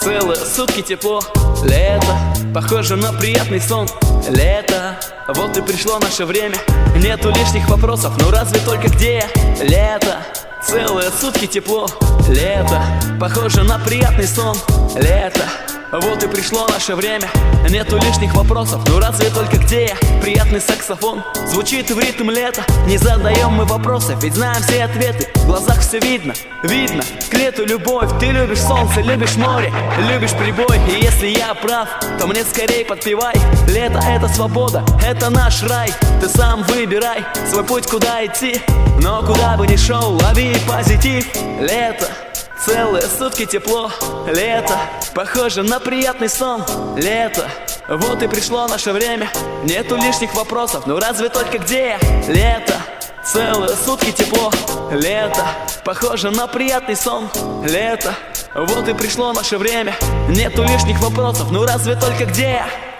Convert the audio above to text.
целые сутки тепло. Лето, похоже на приятный сон. Лето, вот и пришло наше время. Нету лишних вопросов, ну разве только где я? Лето, целые сутки тепло. Лето, похоже на приятный сон. Лето, вот и пришло наше время. Нету лишних вопросов, ну разве только где я? Приятный саксофон звучит в ритм лета. Не задаем мы вопросы, ведь знаем все ответы. В глазах все видно, видно к лету любовь. Ты любишь солнце, любишь море, любишь прибой. И если я прав, то мне скорей подпевай. Лето — это свобода, это наш рай. Ты сам выбирай свой путь, куда идти. Но куда бы ни шел, лови позитив. Лето, целые сутки тепло. Лето, похоже на приятный сон. Лето, вот и пришло наше время. Нету лишних вопросов, ну разве только где я? Лето, целые сутки тепло. Лето, похоже на приятный сон. Лето, вот и пришло наше время. Нету лишних вопросов, ну разве только где я?